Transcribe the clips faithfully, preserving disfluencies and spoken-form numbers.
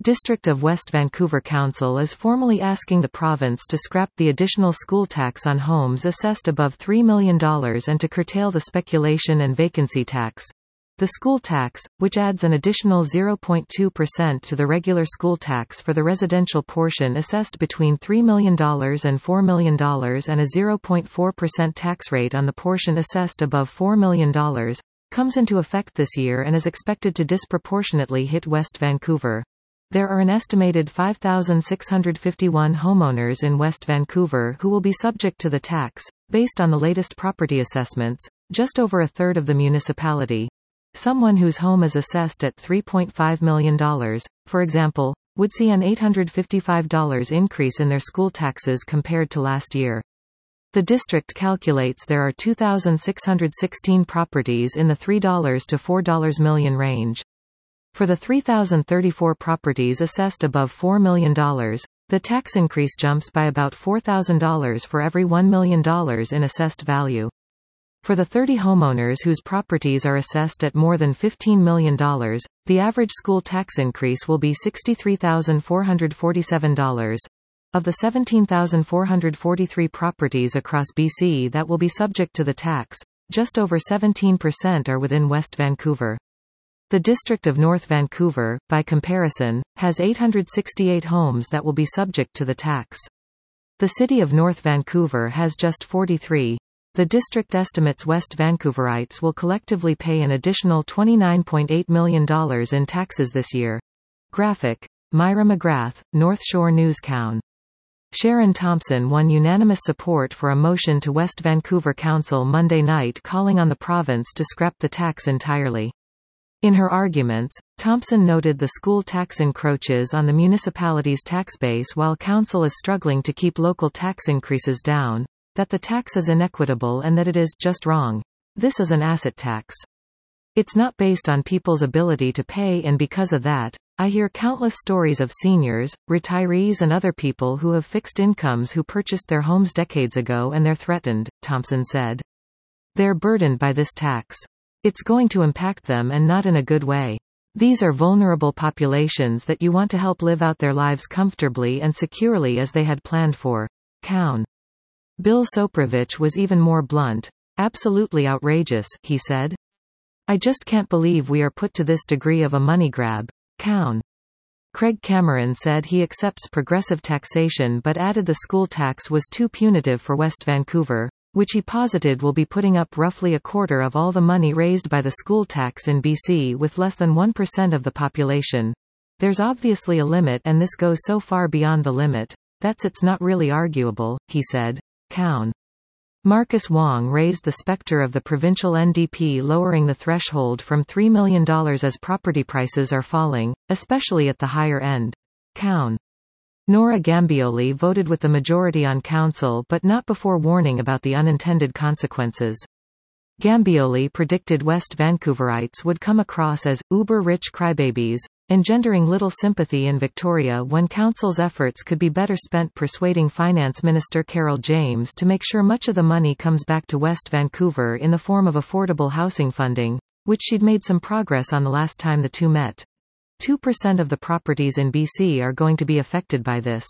District of West Vancouver Council is formally asking the province to scrap the additional school tax on homes assessed above three million dollars and to curtail the speculation and vacancy tax. The school tax, which adds an additional zero point two percent to the regular school tax for the residential portion assessed between three million dollars and four million dollars and a zero point four percent tax rate on the portion assessed above four million dollars, comes into effect this year and is expected to disproportionately hit West Vancouver. There are an estimated five thousand six hundred fifty-one homeowners in West Vancouver who will be subject to the tax. Based on the latest property assessments, just over a third of the municipality, someone whose home is assessed at three point five million dollars, for example, would see an eight hundred fifty-five dollars increase in their school taxes compared to last year. The district calculates there are two thousand six hundred sixteen properties in the three to four million range. For the three thousand thirty-four properties assessed above four million dollars, the tax increase jumps by about four thousand dollars for every one million dollars in assessed value. For the thirty homeowners whose properties are assessed at more than fifteen million dollars, the average school tax increase will be sixty-three thousand four hundred forty-seven dollars. Of the seventeen thousand four hundred forty-three properties across B C that will be subject to the tax, just over seventeen percent are within West Vancouver. The District of North Vancouver, by comparison, has eight hundred sixty-eight homes that will be subject to the tax. The City of North Vancouver has just forty-three. The district estimates West Vancouverites will collectively pay an additional twenty-nine point eight million dollars in taxes this year. Graphic. Myra McGrath, North Shore News-Cown. Sharon Thompson won unanimous support for a motion to West Vancouver Council Monday night calling on the province to scrap the tax entirely. In her arguments, Thompson noted the school tax encroaches on the municipality's tax base while council is struggling to keep local tax increases down, that the tax is inequitable and that it is just wrong. This is an asset tax. It's not based on people's ability to pay, and because of that, I hear countless stories of seniors, retirees and other people who have fixed incomes who purchased their homes decades ago and they're threatened, Thompson said. They're burdened by this tax. It's going to impact them and not in a good way. These are vulnerable populations that you want to help live out their lives comfortably and securely as they had planned for. Cown. Bill Soprovich was even more blunt. Absolutely outrageous, he said. I just can't believe we are put to this degree of a money grab. Cown. Craig Cameron said he accepts progressive taxation but added the school tax was too punitive for West Vancouver, which he posited will be putting up roughly a quarter of all the money raised by the school tax in B C with less than one percent of the population. There's obviously a limit and this goes so far beyond the limit. That's it's not really arguable, he said. Cown. Marcus Wong raised the specter of the provincial N D P lowering the threshold from three million dollars as property prices are falling, especially at the higher end. Cown. Nora Gambioli voted with the majority on council but not before warning about the unintended consequences. Gambioli predicted West Vancouverites would come across as uber-rich crybabies, engendering little sympathy in Victoria when council's efforts could be better spent persuading Finance Minister Carol James to make sure much of the money comes back to West Vancouver in the form of affordable housing funding, which she'd made some progress on the last time the two met. two percent of the properties in B C are going to be affected by this.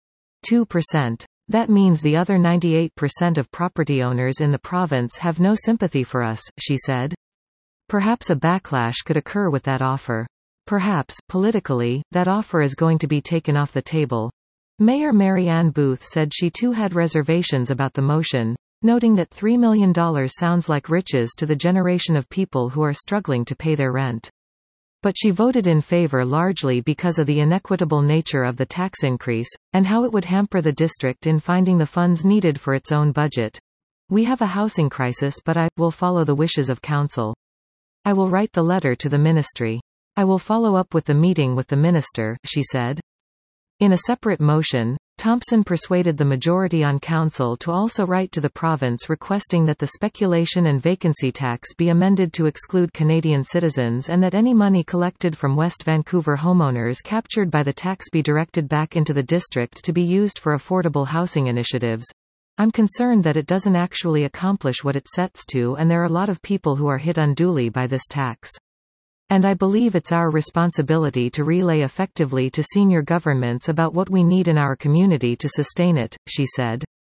two percent. That means the other ninety-eight percent of property owners in the province have no sympathy for us, she said. Perhaps a backlash could occur with that offer. Perhaps, politically, that offer is going to be taken off the table. Mayor Mary Ann Booth said she too had reservations about the motion, noting that three million dollars sounds like riches to the generation of people who are struggling to pay their rent. But she voted in favor largely because of the inequitable nature of the tax increase, and how it would hamper the district in finding the funds needed for its own budget. We have a housing crisis but I will follow the wishes of council. I will write the letter to the ministry. I will follow up with the meeting with the minister, she said. In a separate motion, Thompson persuaded the majority on council to also write to the province requesting that the speculation and vacancy tax be amended to exclude Canadian citizens and that any money collected from West Vancouver homeowners captured by the tax be directed back into the district to be used for affordable housing initiatives. I'm concerned that it doesn't actually accomplish what it sets to, and there are a lot of people who are hit unduly by this tax. And I believe it's our responsibility to relay effectively to senior governments about what we need in our community to sustain it, she said.